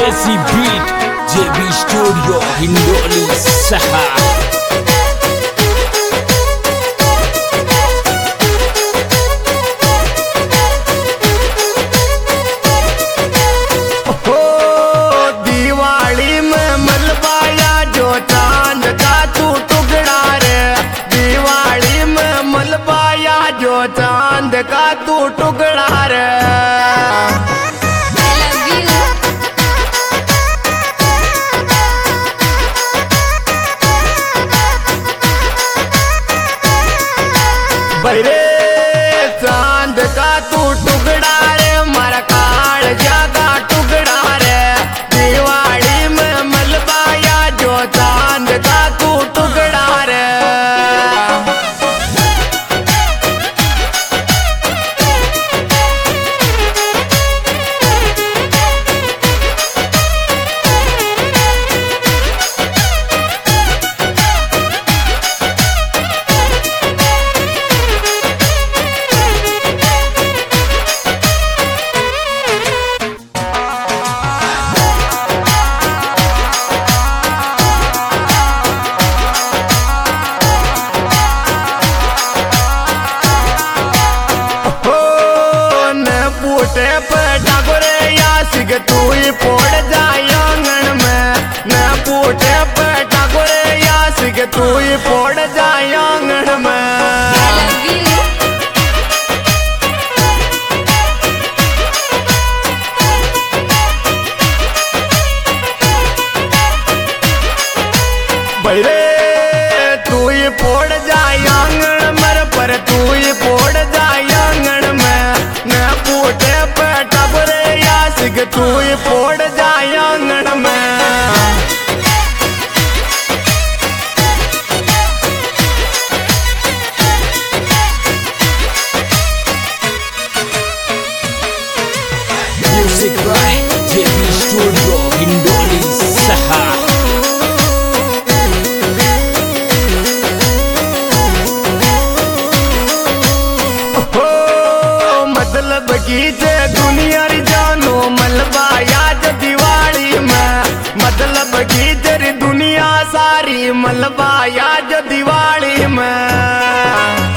Lazy Beat JB Studio Hindoli Saha. चांद का तू टुकड़ा रे बहरे चांद का तू टुकड़ा रे मारा काल जागा टुकड़ा रे दिवाली में मलबाया जो चांद का तू टुकड़ा रे तू ही पोड़ जाए आंगन में न पूछे बेटा गोरे यास के तू ही पोड़ जाए आंगन में बहरे तू ही पोड़ जाए आंगन मर पर तू ही पोड़ जाए आंगन में न पूछे बेटा गोरे कि तू ही फोड़ जाए आंगन में Music by JB Studio Hindoli Saha. मतलब की दुनिया री जानो मलबाया जो दिवाली में मतलब की तेरी दुनिया सारी मलबाया जो दिवाली में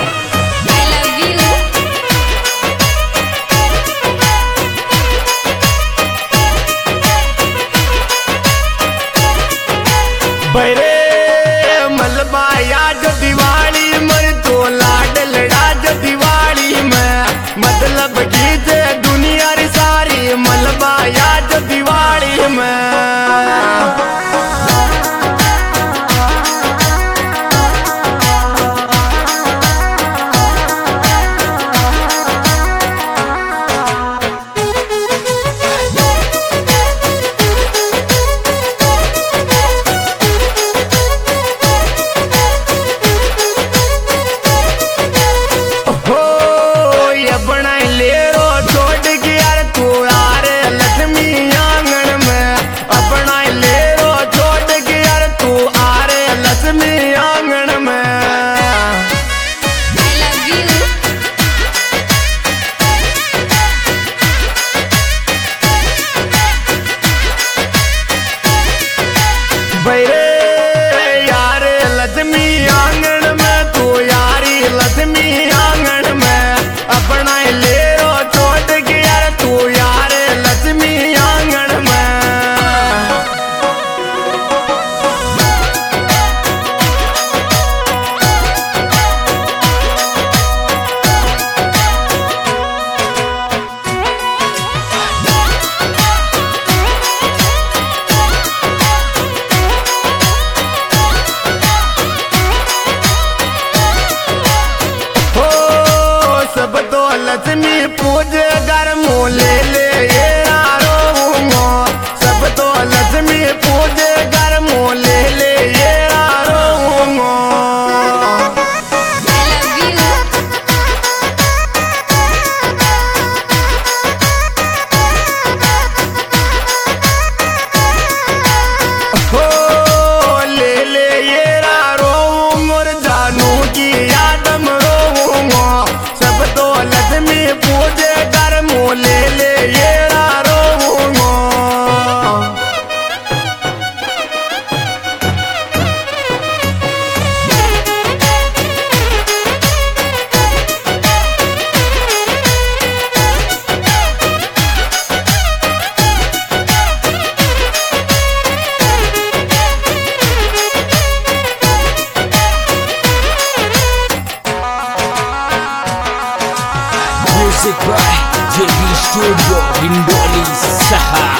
الصحة.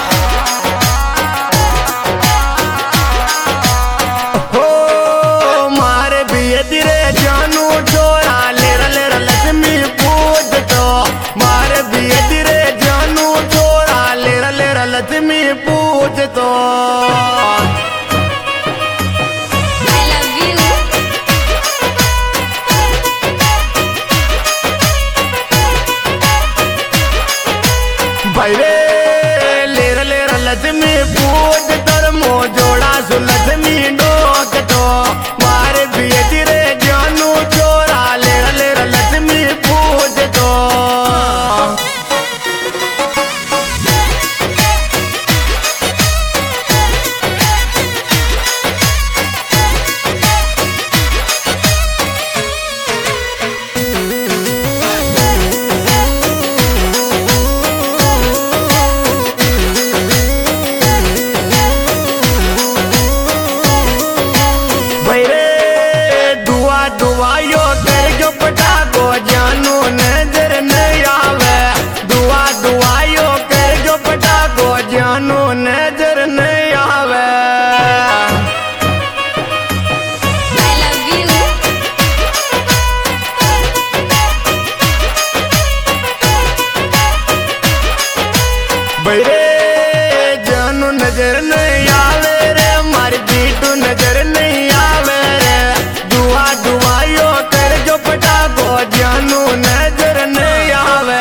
हो मारे भी दिरे जानू छोरा लेरा लेरा लक्ष्मी पूज तो मारे भी दिरे जानू छोरा लेरा लेरा लक्ष्मी पूज तो भाई रे लेरा लेरा लक्ष्मी पूज तर मो जोड़ा सु लक्ष्मी डोक तो मारे भी तेरे जानू चोरा लेरा लेरा लक्ष्मी पूज तो दुआयो कर जो पटा को जानू नजर नहीं आवे दुआ दुआयो कर जो पटा को जानू नजर नहीं आवे भैरे जानू नजर नहीं आवे रे मारी बीटू नजर नहीं आवे रे दुआ दुआयो कर जो पटा को जानू नजर नहीं आवे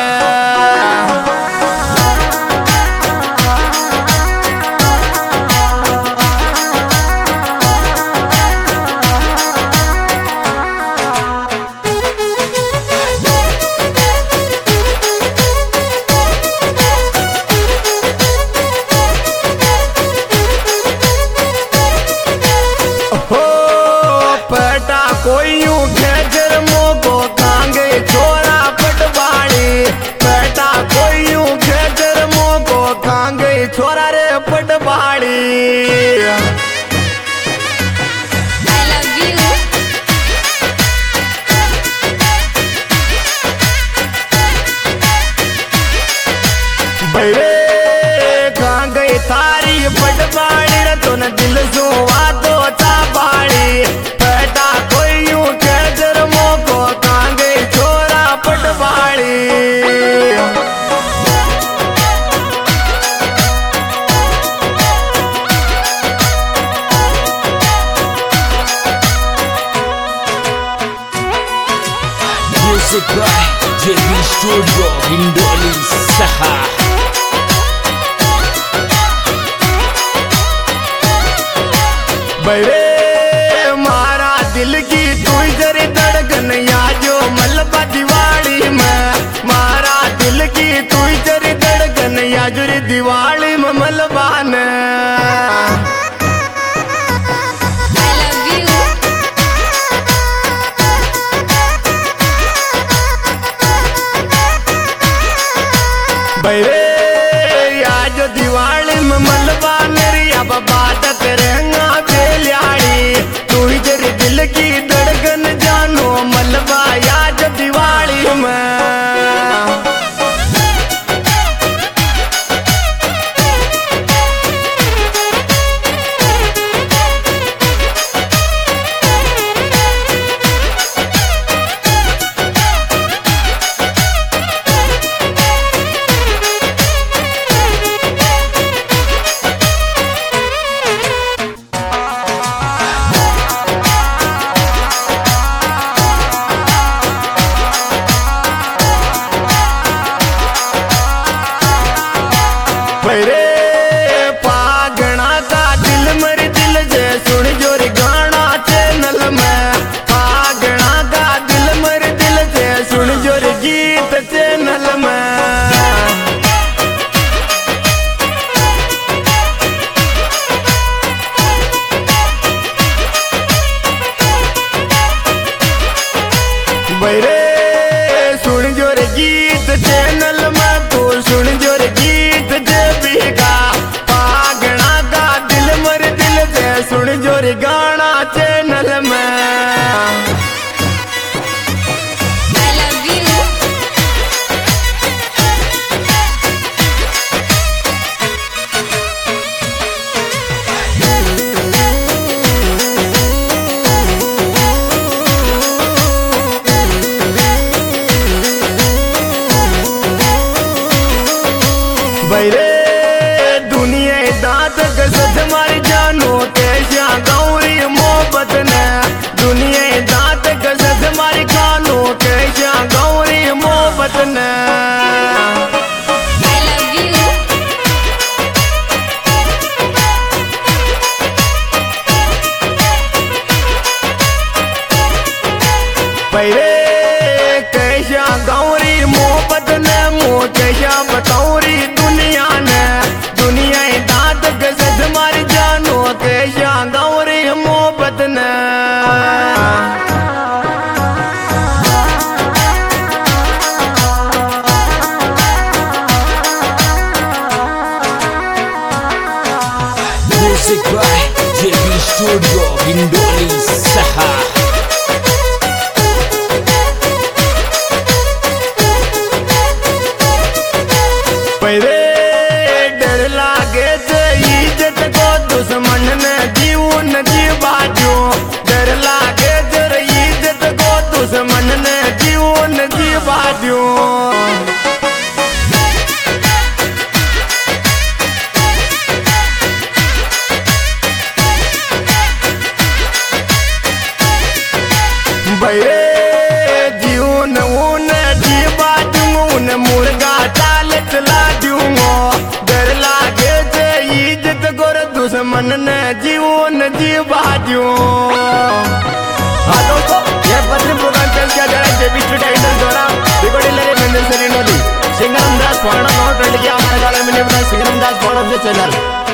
कोई यूं खेजर मोको कांगे छोरा पटवाड़ी बेटा कोई यूं खेजर मोको कांगे छोरा रे पटवाड़ी भैरे कांगे थारी पटवाड़ी रे तो न दिल सो वादो ता बाड़ी बेटा कोई यूं खेजर मोको कांगे छोरा पटवाड़ी Music by JB Studio Hindoli الصحة. Bhaire मारा दिल की तू इधर धड़कन या जो मलबा दिवाली में मारा दिल की तू इधर धड़कन या जो दिवाली में मलबा ने भैरे या जो दिवाली में मलबा मेरी अब बात करेंगा बेलियाड़ी तू इधर दिल की धड़कन जानो मलबा या जो दिवाली में भैरे पागना का दिल मर दिल जे सुन जोर गाना चैनल में पागना का दिल मर दिल जे सुन जोर गीत चैनल में भैरे सुन जोर गीत चैनल में तू सुन जोर गीत जे भी Music by JB Studio Hindoli Saha. पहले डर लागे थे इज्जत को दुश्मन ने जीवन जी बाजू डर लागे थे इज्जत को दुश्मन ने जीवन जी बाजू भैरे जीवन उन जी बाजू उन मुर्गा चाल चला दूंगो डर लागे थे इज्जत गोर दुश्मन ने जीवन जी बाजू। हाँ दोस्तों, यह पत्र प्रोग्राम चल किया जा रहा है जेबी स्टूडियो हिंडोली द्वारा रिकॉर्डिंग लगे महेंद्र सर हिंडोली सिंगर दास फोड़ा नोट रख लिया हमारे गाने में नहीं बता सिंगर दास फोड़ा से चैनल।